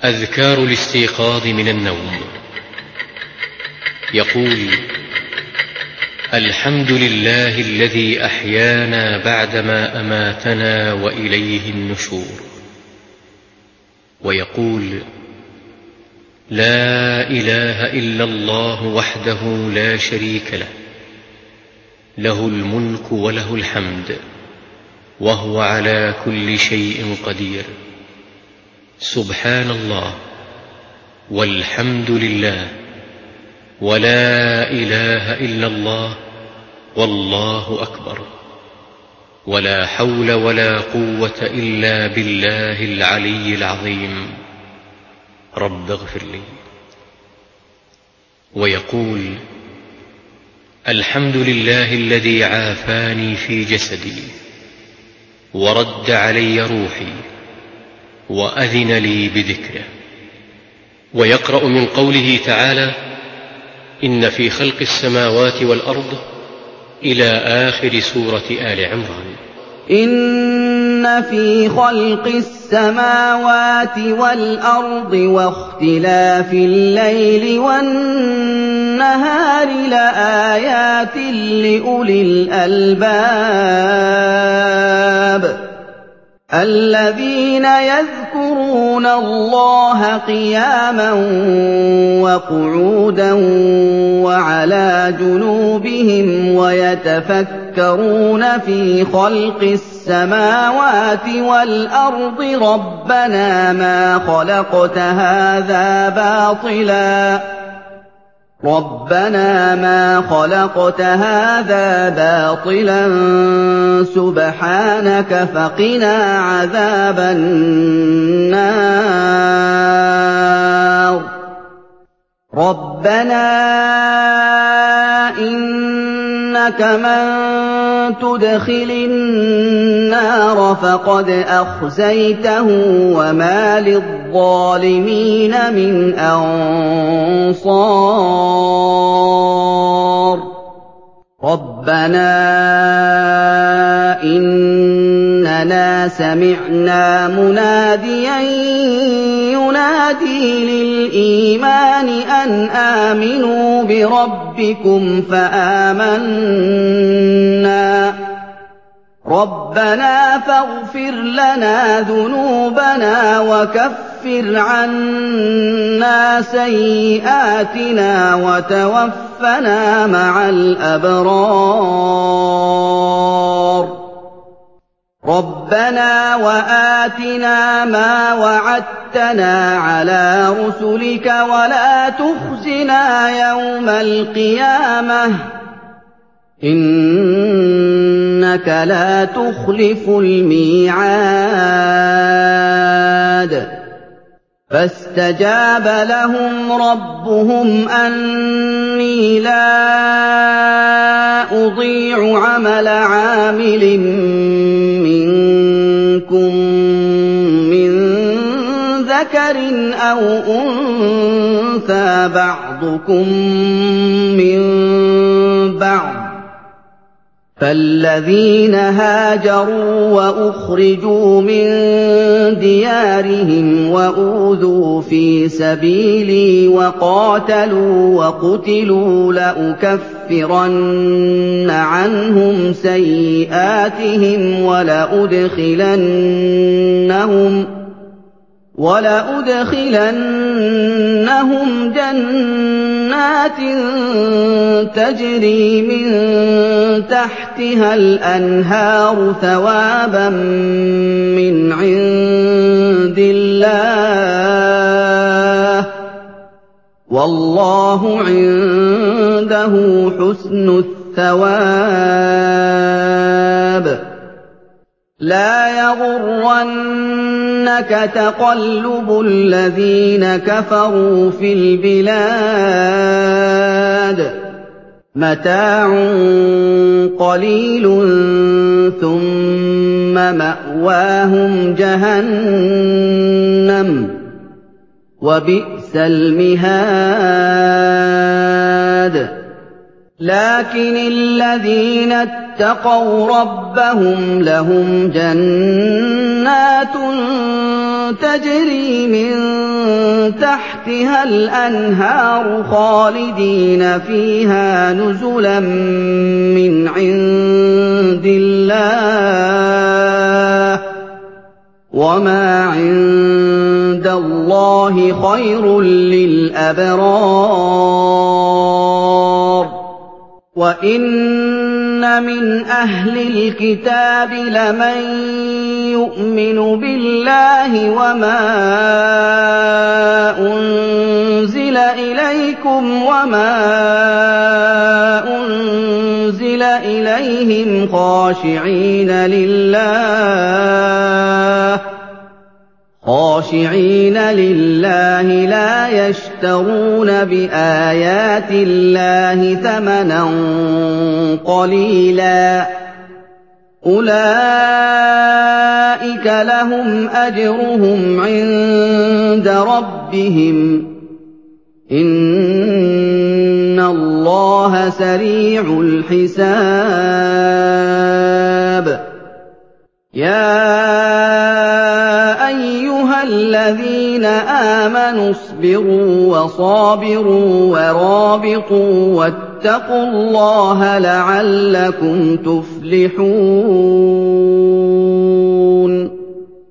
أذكار الاستيقاظ من النوم. يقول: الحمد لله الذي أحيانا بعدما أماتنا وإليه النشور. ويقول: لا إله إلا الله وحده لا شريك له، له الملك وله الحمد وهو على كل شيء قدير. سبحان الله والحمد لله ولا إله إلا الله والله أكبر، ولا حول ولا قوة إلا بالله العلي العظيم. رب اغفر لي. ويقول: الحمد لله الذي عافاني في جسدي ورد علي روحي وأذن لي بذكره. ويقرأ من قوله تعالى: إن في خلق السماوات والأرض إلى آخر سورة آل عمران. إن في خلق السماوات والأرض واختلاف الليل والنهار لآيات لأولي الألباب الذين يذكرون الله قياما وقعودا وعلى جنوبهم ويتفكرون في خلق السماوات والأرض ربنا ما خلقت هذا باطلا سبحانك فقنا عذاب النار. ربنا إنك من تدخل النار فقد أخزيته وما للظالمين من أنصار. ربنا إننا سمعنا مناديا ينادي للإيمان أن آمنوا بربكم فآمنا. ربنا فاغفر لنا ذنوبنا وكفر عنا سيئاتنا وتوفنا مع الأبرار. ربنا وآتنا ما وعدتنا على رسلك ولا تخزنا يوم القيامة إنك لا تخلف الميعاد. فاستجاب لهم ربهم أني لا أضيع عمل عامل منكم من ذكر أو أنثى بعضكم من بعض. فالذين هاجروا وأخرجوا من ديارهم وأوذوا في سبيلي وقاتلوا وقتلوا لأكفرن عنهم سيئاتهم ولأدخلنهم جنات تجري من تحتها الأنهار ثوابا من عند الله والله عنده حسن الثواب. لا يغرنك تقلب الذين كفروا في البلاد متاع قليل ثم مأواهم جهنم وبئس المهاد. لكن الذين اتقوا ربهم لهم جنات تجري من تَحْتِهَا الْأَنْهَارُ خَالِدِينَ فِيهَا نُزُلًا مِّنْ عِندِ اللَّهِ ۗ وَمَا عِندَ اللَّهِ خَيْرٌ لِّلْأَبْرَارِ وَإِنَّ مِنْ أَهْلِ الْكِتَابِ لَمَن يُؤْمِنُ بِاللَّهِ وَمَا أُنزِلَ إِلَيْكُمْ وَمَا أُنزِلَ إِلَيْهِمْ خَاشِعِينَ لِلَّهِ لَا يَشْتَرُونَ بِآيَاتِ اللَّهِ ثَمَنًا قَلِيلًا ۗ أُولَٰئِكَ لَهُمْ أَجْرُهُمْ عِندَ رَبِّهِمْ ۗ إِنَّ اللَّهَ سَرِيعُ الْحِسَابِ يَا أَيُّهَا الَّذِينَ آمَنُوا اصْبِرُوا وَصَابِرُوا وَرَابِطُوا وَاتَّقُوا اللَّهَ لَعَلَّكُمْ تُفْلِحُونَ